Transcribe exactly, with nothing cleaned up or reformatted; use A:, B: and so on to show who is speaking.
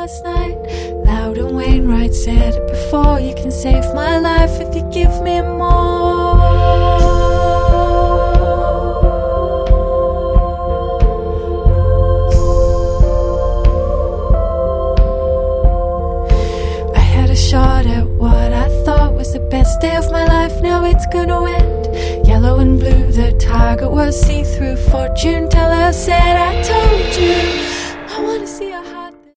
A: last night. Loudon Wainwright said, before you can save my life, if you give me more. I had a shot at what I thought was the best day of my life. Now it's gonna end. Yellow and blue, the target was see-through. Fortune teller said, I told you, I wanna see